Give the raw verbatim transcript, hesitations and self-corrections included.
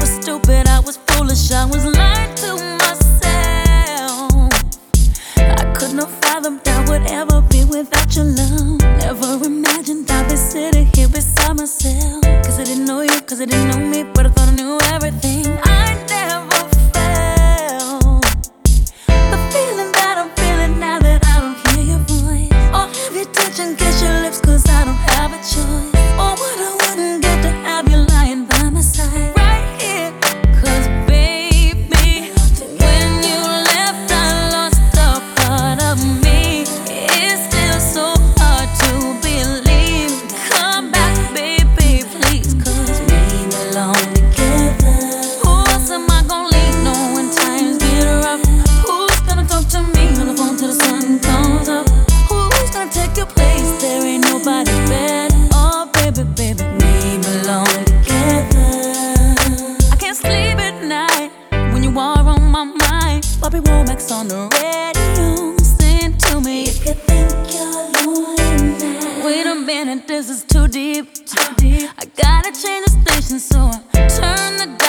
was stupid, I was foolish, I was lying to myself. I could not fathom that would ever be without your love. Never imagined I'd be sitting here beside myself. Cause I didn't know you, cause I didn't know me, but I thought I knew everything. I never felt the feeling that I'm feeling now that I don't hear your voice, or have your touch and kiss your lips, cause I don't have a choice. Or what I wouldn't get to have you lying by my side right here. Cause baby, when you left I lost a part of me. It's still so hard to believe. Come back baby please, cause we belong together. Who else am I gonna leave know when times get rough? Who's gonna talk to me on the phone till the sun comes up? Who's gonna take your place? There ain't nobody better. Oh baby, baby, we belong together. I can't sleep at night when you are on my mind. Bobby Womack's on the radio, sing to me if you think you're lonely now. Wait a minute, this is too deep, too deep. I gotta change the station, so I turn the